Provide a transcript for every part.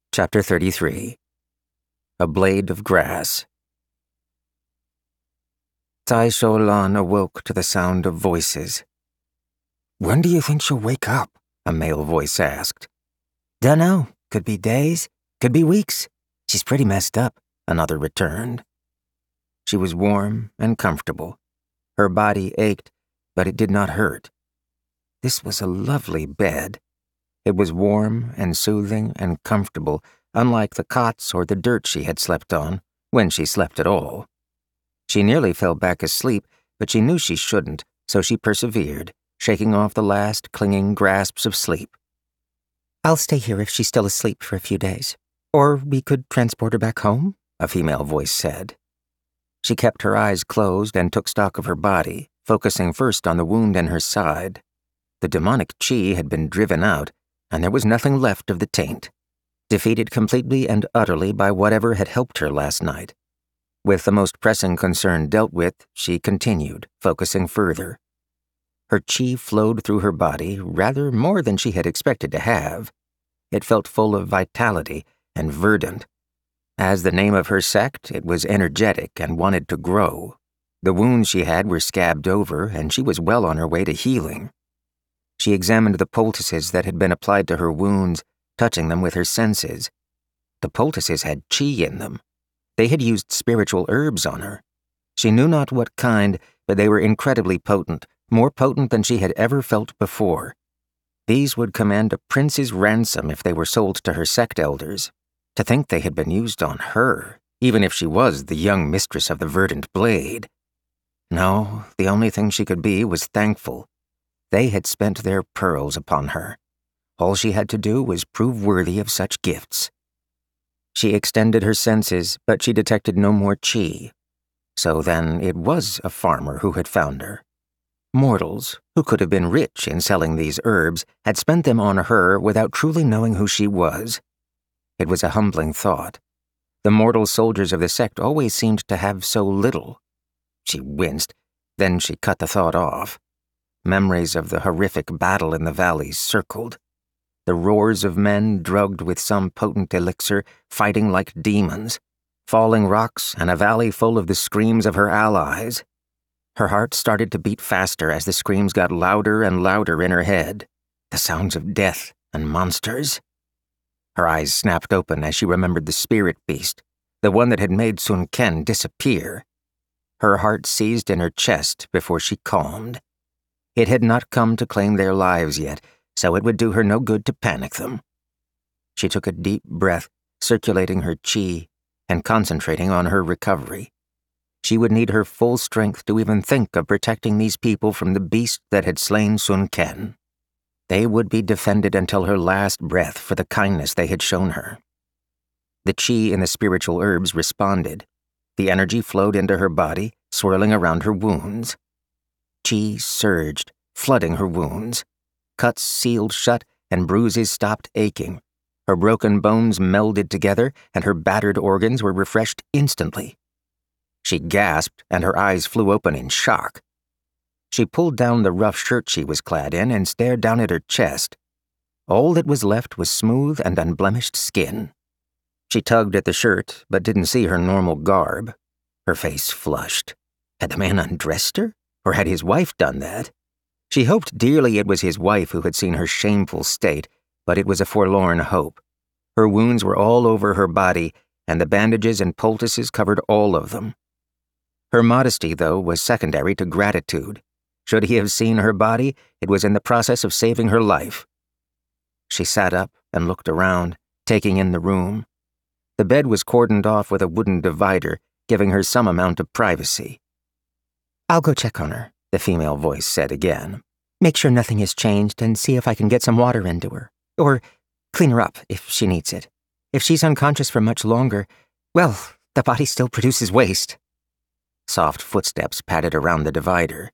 Chapter 33. A Blade of Grass. Tai Sho-lan awoke to the sound of voices. "When do you think she'll wake up?" a male voice asked. "Dunno. Could be days. Could be weeks. She's pretty messed up," another returned. She was warm and comfortable. Her body ached, but it did not hurt. This was a lovely bed. It was warm and soothing and comfortable, unlike the cots or the dirt she had slept on, when she slept at all. She nearly fell back asleep, but she knew she shouldn't, so she persevered, shaking off the last clinging grasps of sleep. "I'll stay here if she's still asleep for a few days. Or we could transport her back home," a female voice said. She kept her eyes closed and took stock of her body, focusing first on the wound in her side. The demonic chi had been driven out, and there was nothing left of the taint, defeated completely and utterly by whatever had helped her last night. With the most pressing concern dealt with, she continued, focusing further. Her chi flowed through her body rather more than she had expected to have. It felt full of vitality and verdant. As the name of her sect, it was energetic and wanted to grow. The wounds she had were scabbed over, and she was well on her way to healing. She examined the poultices that had been applied to her wounds, touching them with her senses. The poultices had chi in them. They had used spiritual herbs on her. She knew not what kind, but they were incredibly potent, more potent than she had ever felt before. These would command a prince's ransom if they were sold to her sect elders. To think they had been used on her, even if she was the young mistress of the verdant blade. No, the only thing she could be was thankful. They had spent their pearls upon her. All she had to do was prove worthy of such gifts. She extended her senses, but she detected no more chi. So then it was a farmer who had found her. Mortals, who could have been rich in selling these herbs, had spent them on her without truly knowing who she was. It was a humbling thought. The mortal soldiers of the sect always seemed to have so little. She winced, then she cut the thought off. Memories of the horrific battle in the valleys circled. The roars of men drugged with some potent elixir, fighting like demons. Falling rocks and a valley full of the screams of her allies. Her heart started to beat faster as the screams got louder and louder in her head. The sounds of death and monsters. Her eyes snapped open as she remembered the spirit beast, the one that had made Sun Ken disappear. Her heart seized in her chest before she calmed. It had not come to claim their lives yet, so it would do her no good to panic them. She took a deep breath, circulating her chi and concentrating on her recovery. She would need her full strength to even think of protecting these people from the beast that had slain Sun Ken. They would be defended until her last breath for the kindness they had shown her. The chi in the spiritual herbs responded. The energy flowed into her body, swirling around her wounds. Chi surged, flooding her wounds. Cuts sealed shut and bruises stopped aching. Her broken bones melded together and her battered organs were refreshed instantly. She gasped and her eyes flew open in shock. She pulled down the rough shirt she was clad in and stared down at her chest. All that was left was smooth and unblemished skin. She tugged at the shirt, but didn't see her normal garb. Her face flushed. Had the man undressed her? Or had his wife done that? She hoped dearly it was his wife who had seen her shameful state, but it was a forlorn hope. Her wounds were all over her body, and the bandages and poultices covered all of them. Her modesty, though, was secondary to gratitude. Should he have seen her body, it was in the process of saving her life. She sat up and looked around, taking in the room. The bed was cordoned off with a wooden divider, giving her some amount of privacy. "I'll go check on her," the female voice said again. "Make sure nothing has changed and see if I can get some water into her. Or clean her up if she needs it. If she's unconscious for much longer, well, the body still produces waste." Soft footsteps padded around the divider.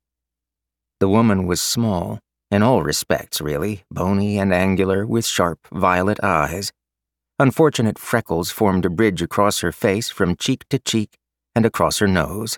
The woman was small, in all respects really, bony and angular with sharp violet eyes. Unfortunate freckles formed a bridge across her face from cheek to cheek and across her nose.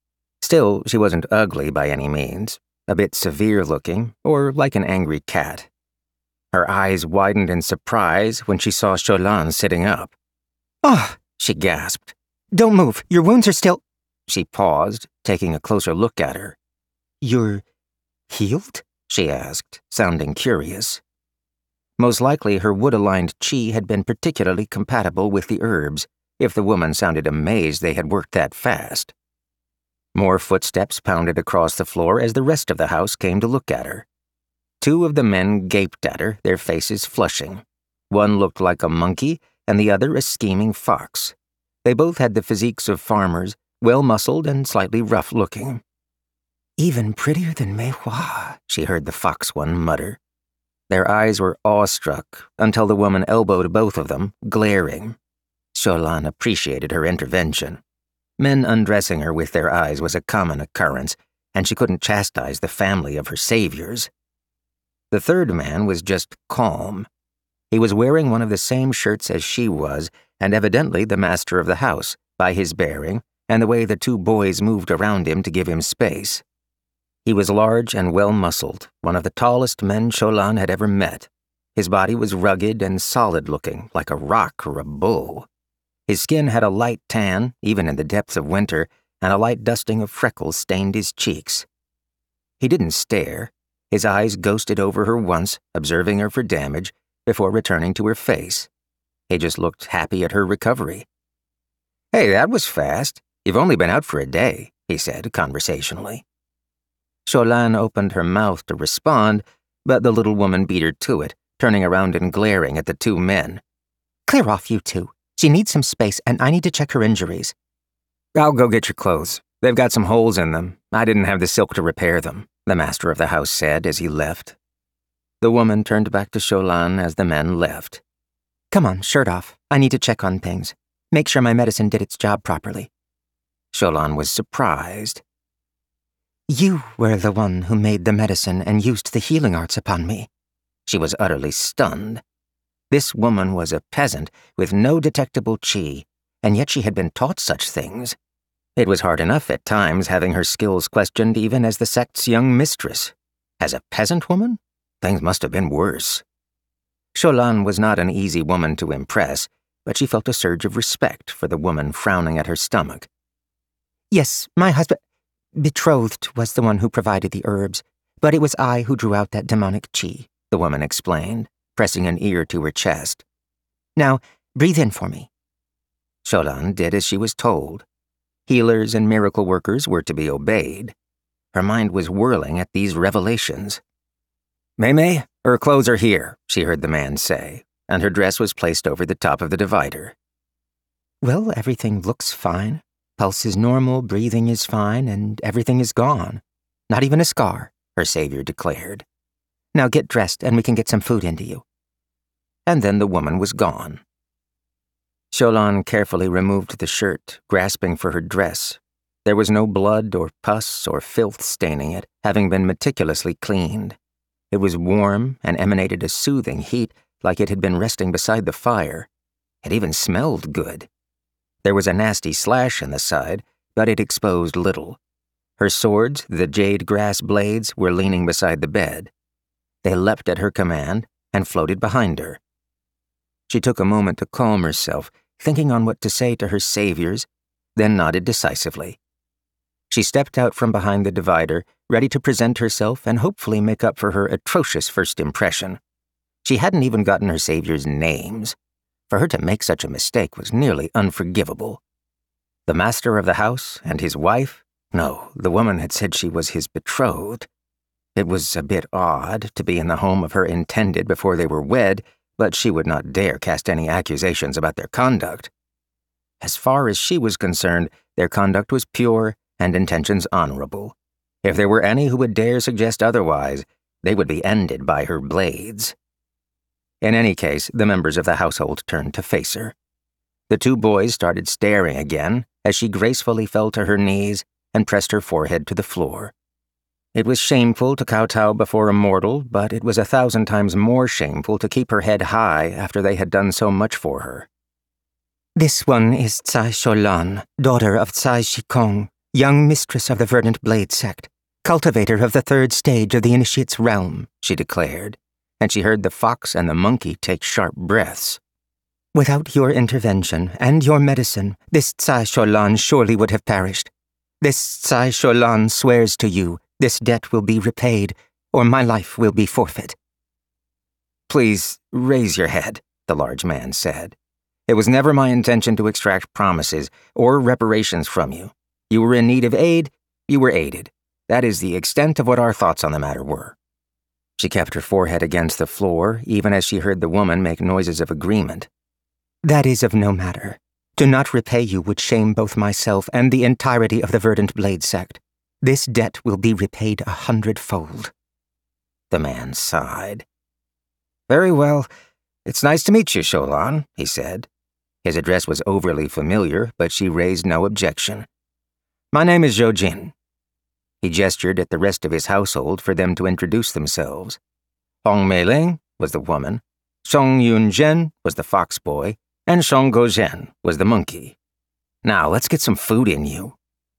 Still, she wasn't ugly by any means, a bit severe-looking, or like an angry cat. Her eyes widened in surprise when she saw Sholan sitting up. "Oh," she gasped. "Don't move. Your wounds are still—" She paused, taking a closer look at her. "You're healed?" she asked, sounding curious. Most likely her wood-aligned chi had been particularly compatible with the herbs, if the woman sounded amazed they had worked that fast. More footsteps pounded across the floor as the rest of the house came to look at her. Two of the men gaped at her, their faces flushing. One looked like a monkey, and the other a scheming fox. They both had the physiques of farmers, well-muscled and slightly rough-looking. "Even prettier than Mei Hua," she heard the fox one mutter. Their eyes were awestruck until the woman elbowed both of them, glaring. Sholan appreciated her intervention. Men undressing her with their eyes was a common occurrence, and she couldn't chastise the family of her saviors. The third man was just calm. He was wearing one of the same shirts as she was, and evidently the master of the house, by his bearing and the way the two boys moved around him to give him space. He was large and well-muscled, one of the tallest men Sholan had ever met. His body was rugged and solid-looking, like a rock or a bull. His skin had a light tan, even in the depths of winter, and a light dusting of freckles stained his cheeks. He didn't stare. His eyes ghosted over her once, observing her for damage, before returning to her face. He just looked happy at her recovery. "Hey, that was fast. You've only been out for a day," he said conversationally. Sholan opened her mouth to respond, but the little woman beat her to it, turning around and glaring at the two men. "Clear off, you two. She needs some space, and I need to check her injuries." "I'll go get your clothes. They've got some holes in them. I didn't have the silk to repair them," the master of the house said as he left. The woman turned back to Sholan as the men left. "Come on, shirt off. I need to check on things. Make sure my medicine did its job properly." Sholan was surprised. "You were the one who made the medicine and used the healing arts upon me." She was utterly stunned. This woman was a peasant with no detectable chi, and yet she had been taught such things. It was hard enough at times having her skills questioned even as the sect's young mistress. As a peasant woman, things must have been worse. Sholan was not an easy woman to impress, but she felt a surge of respect for the woman frowning at her stomach. "Yes, my betrothed was the one who provided the herbs, but it was I who drew out that demonic chi," the woman explained, pressing an ear to her chest. "Now, breathe in for me." Sholan did as she was told. Healers and miracle workers were to be obeyed. Her mind was whirling at these revelations. "Mei, her clothes are here," she heard the man say, and her dress was placed over the top of the divider. "Well, everything looks fine. Pulse is normal, breathing is fine, and everything is gone. Not even a scar," her savior declared. "Now get dressed and we can get some food into you." And then the woman was gone. Sholan carefully removed the shirt, grasping for her dress. There was no blood or pus or filth staining it, having been meticulously cleaned. It was warm and emanated a soothing heat like it had been resting beside the fire. It even smelled good. There was a nasty slash in the side, but it exposed little. Her swords, the jade grass blades, were leaning beside the bed. They leapt at her command and floated behind her. She took a moment to calm herself, thinking on what to say to her saviors, then nodded decisively. She stepped out from behind the divider, ready to present herself and hopefully make up for her atrocious first impression. She hadn't even gotten her saviors' names. For her to make such a mistake was nearly unforgivable. The master of the house and his wife? No, the woman had said she was his betrothed. It was a bit odd to be in the home of her intended before they were wed, but she would not dare cast any accusations about their conduct. As far as she was concerned, their conduct was pure and intentions honorable. If there were any who would dare suggest otherwise, they would be ended by her blades. In any case, the members of the household turned to face her. The two boys started staring again as she gracefully fell to her knees and pressed her forehead to the floor. It was shameful to kowtow before a mortal, but it was 1,000 times more shameful to keep her head high after they had done so much for her. "This one is Tsai Sholan, daughter of Tsai Shikong, young mistress of the Verdant Blade sect, cultivator of the third stage of the Initiate's realm," she declared. and she heard the fox and the monkey take sharp breaths. Without your intervention and your medicine, this Tsai Sholan surely would have perished. This Tsai Sholan swears to you this debt will be repaid, or my life will be forfeit. Please raise your head, the large man said. It was never my intention to extract promises or reparations from you. You were in need of aid, you were aided. That is the extent of what our thoughts on the matter were. She kept her forehead against the floor, even as she heard the woman make noises of agreement. That is of no matter. To not repay you would shame both myself and the entirety of the Verdant Blade sect. This debt will be repaid 100-fold. The man sighed. Very well. It's nice to meet you, Sholan, he said. His address was overly familiar, but she raised no objection. My name is Zhou Jin. He gestured at the rest of his household for them to introduce themselves. Hong Mei-ling was the woman, Song Yun-zhen was the fox boy, and Song Go-zhen was the monkey. Now, let's get some food in you.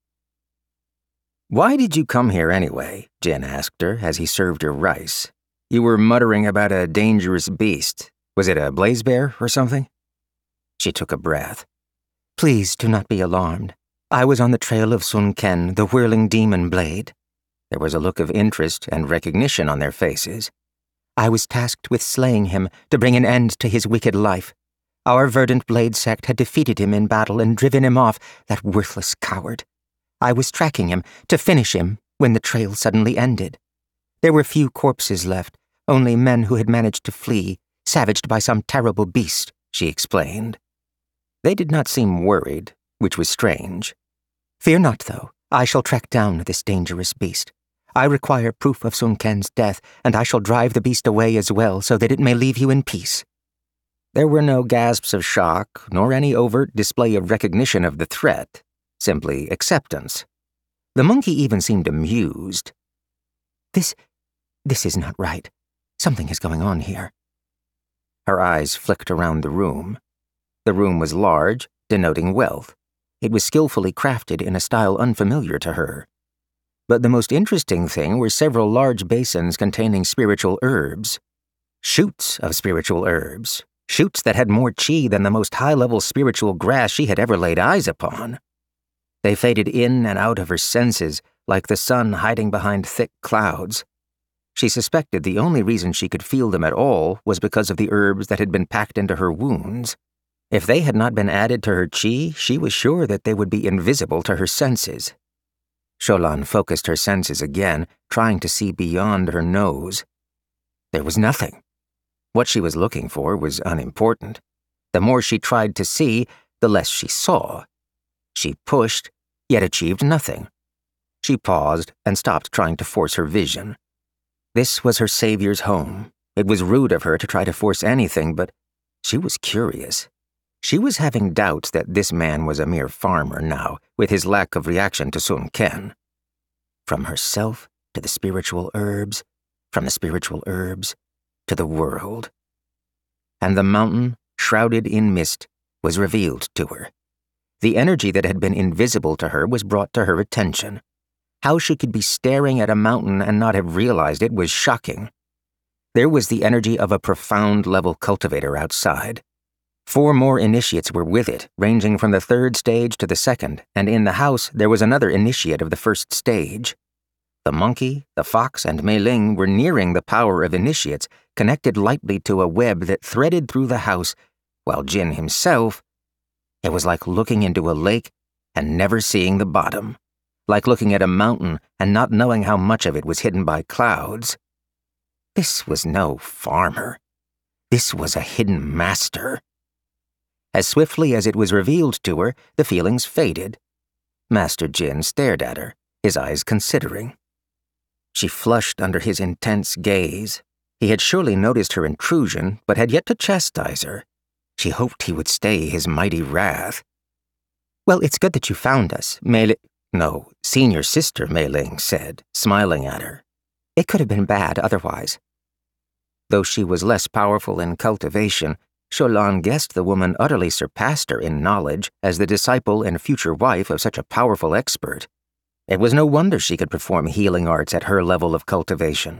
Why did you come here anyway? Jin asked her as he served her rice. You were muttering about a dangerous beast. Was it a blaze bear or something? She took a breath. Please do not be alarmed. I was on the trail of Sun Ken, the whirling demon blade. There was a look of interest and recognition on their faces. I was tasked with slaying him to bring an end to his wicked life. Our Verdant Blade sect had defeated him in battle and driven him off, that worthless coward. I was tracking him to finish him when the trail suddenly ended. There were few corpses left, only men who had managed to flee, savaged by some terrible beast, she explained. They did not seem worried, which was strange. Fear not, though. I shall track down this dangerous beast. I require proof of Sun Ken's death, and I shall drive the beast away as well so that it may leave you in peace. There were no gasps of shock, nor any overt display of recognition of the threat, simply acceptance. The monkey even seemed amused. This is not right. Something is going on here. Her eyes flicked around the room. The room was large, denoting wealth. It was skillfully crafted in a style unfamiliar to her. But the most interesting thing were several large basins containing spiritual herbs. Shoots of spiritual herbs. Shoots that had more chi than the most high-level spiritual grass she had ever laid eyes upon. They faded in and out of her senses like the sun hiding behind thick clouds. She suspected the only reason she could feel them at all was because of the herbs that had been packed into her wounds. If they had not been added to her chi, she was sure that they would be invisible to her senses. Sholan focused her senses again, trying to see beyond her nose. There was nothing. What she was looking for was unimportant. The more she tried to see, the less she saw. She pushed, yet achieved nothing. She paused and stopped trying to force her vision. This was her savior's home. It was rude of her to try to force anything, but she was curious. She was having doubts that this man was a mere farmer now, with his lack of reaction to Sun Ken. From herself to the spiritual herbs, from the spiritual herbs to the world. And the mountain, shrouded in mist, was revealed to her. The energy that had been invisible to her was brought to her attention. How she could be staring at a mountain and not have realized it was shocking. There was the energy of a profound-level cultivator outside. 4 more initiates were with it, ranging from the 3rd stage to the 2nd, and in the house there was another initiate of the 1st stage. The monkey, the fox, and Mei-ling were nearing the power of initiates, connected lightly to a web that threaded through the house, while Jin himself... It was like looking into a lake and never seeing the bottom, like looking at a mountain and not knowing how much of it was hidden by clouds. This was no farmer. This was a hidden master. As swiftly as it was revealed to her, the feelings faded. Master Jin stared at her, his eyes considering. She flushed under his intense gaze. He had surely noticed her intrusion, but had yet to chastise her. She hoped he would stay his mighty wrath. Well, it's good that you found us, No, senior sister, Mei-ling said, smiling at her. It could have been bad otherwise. Though she was less powerful in cultivation, Sholan guessed the woman utterly surpassed her in knowledge as the disciple and future wife of such a powerful expert. It was no wonder she could perform healing arts at her level of cultivation.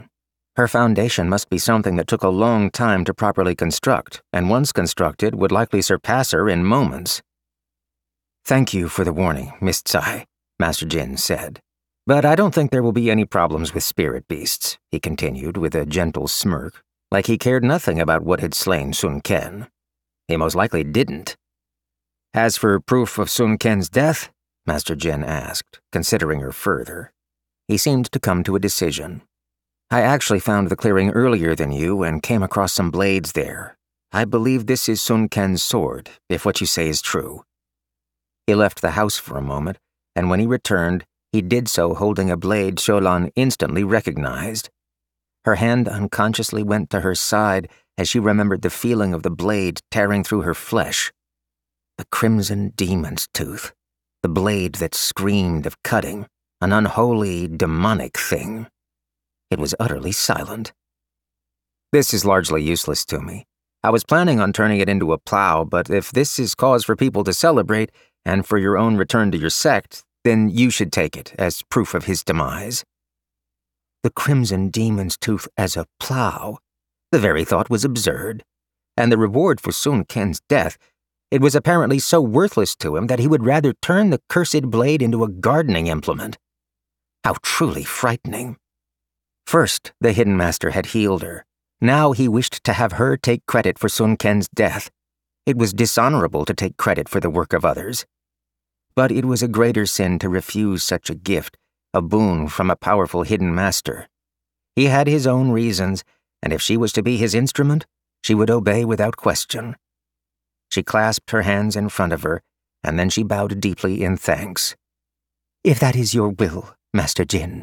Her foundation must be something that took a long time to properly construct, and once constructed would likely surpass her in moments. "Thank you for the warning, Miss Tsai," Master Jin said. "But I don't think there will be any problems with spirit beasts," he continued with a gentle smirk, like he cared nothing about what had slain Sun Ken. He most likely didn't. "As for proof of Sun Ken's death?" Master Jin asked, considering her further. He seemed to come to a decision. "I actually found the clearing earlier than you and came across some blades there. I believe this is Sun Ken's sword, if what you say is true." He left the house for a moment, and when he returned, he did so holding a blade Sholan instantly recognized. Her hand unconsciously went to her side as she remembered the feeling of the blade tearing through her flesh. The crimson demon's tooth, the blade that screamed of cutting, an unholy, demonic thing. It was utterly silent. "This is largely useless to me. I was planning on turning it into a plow, but if this is cause for people to celebrate, and for your own return to your sect, then you should take it as proof of his demise." The crimson demon's tooth as a plow. The very thought was absurd. And the reward for Sun Ken's death, it was apparently so worthless to him that he would rather turn the cursed blade into a gardening implement. How truly frightening. First, the Hidden Master had healed her. Now he wished to have her take credit for Sun Ken's death. It was dishonorable to take credit for the work of others. But it was a greater sin to refuse such a gift, a boon from a powerful Hidden Master. He had his own reasons, and if she was to be his instrument, she would obey without question. She clasped her hands in front of her, and then she bowed deeply in thanks. "If that is your will, Master Jin."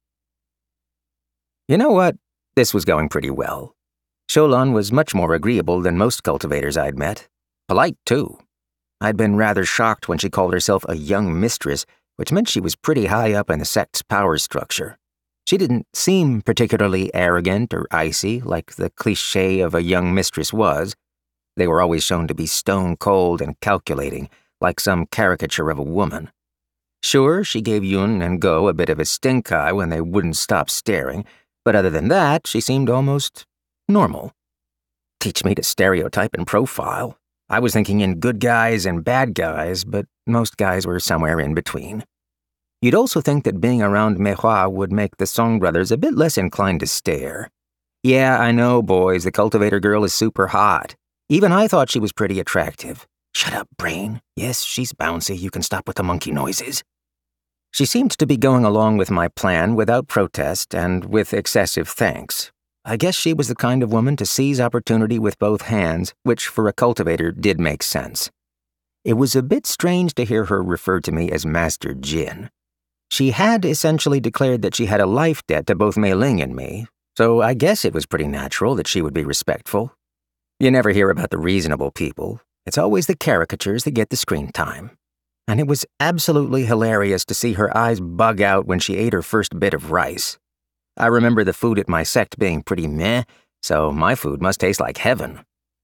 You know what? This was going pretty well. Sholan was much more agreeable than most cultivators I'd met. Polite, too. I'd been rather shocked when she called herself a young mistress, which meant she was pretty high up in the sect's power structure. She didn't seem particularly arrogant or icy like the cliché of a young mistress was. They were always shown to be stone-cold and calculating, like some caricature of a woman. Sure, she gave Yun and Go a bit of a stink eye when they wouldn't stop staring, but other than that, she seemed almost normal. Teach me to stereotype and profile. I was thinking in good guys and bad guys, but most guys were somewhere in between. You'd also think that being around Mehua would make the Song brothers a bit less inclined to stare. Yeah, I know, boys, the cultivator girl is super hot. Even I thought she was pretty attractive. Shut up, brain. Yes, she's bouncy, you can stop with the monkey noises. She seemed to be going along with my plan without protest and with excessive thanks. I guess she was the kind of woman to seize opportunity with both hands, which for a cultivator did make sense. It was a bit strange to hear her refer to me as Master Jin. She had essentially declared that she had a life debt to both Mei Ling and me, so I guess it was pretty natural that she would be respectful. You never hear about the reasonable people. It's always the caricatures that get the screen time. And it was absolutely hilarious to see her eyes bug out when she ate her first bit of rice. I remember the food at my sect being pretty meh, so my food must taste like heaven.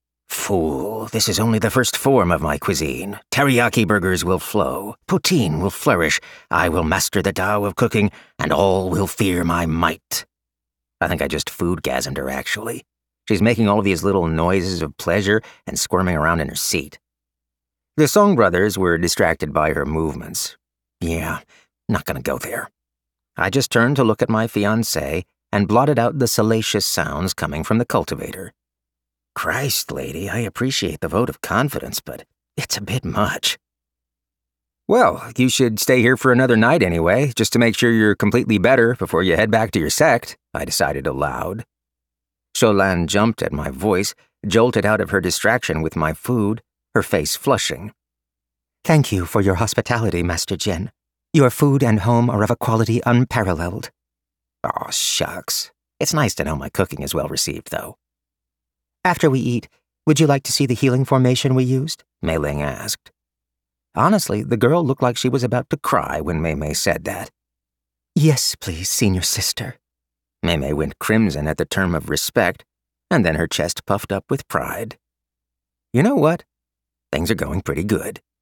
Fool, this is only the first form of my cuisine. Teriyaki burgers will flow, poutine will flourish, I will master the Tao of cooking, and all will fear my might. I think I just foodgasmed her, actually. She's making all these little noises of pleasure and squirming around in her seat. The Song brothers were distracted by her movements. Yeah, not gonna go there. I just turned to look at my fiancé and blotted out the salacious sounds coming from the cultivator. Christ, lady, I appreciate the vote of confidence, but it's a bit much. Well, you should stay here for another night anyway, just to make sure you're completely better before you head back to your sect, I decided aloud. Sholan jumped at my voice, jolted out of her distraction with my food, her face flushing. Thank you for your hospitality, Master Jin. Your food and home are of a quality unparalleled. Aw, shucks. It's nice to know my cooking is well received, though. After we eat, would you like to see the healing formation we used? Mei Ling asked. Honestly, the girl looked like she was about to cry when Mei Mei said that. Yes, please, senior sister. Mei Mei went crimson at the term of respect, and then her chest puffed up with pride. You know what? Things are going pretty good.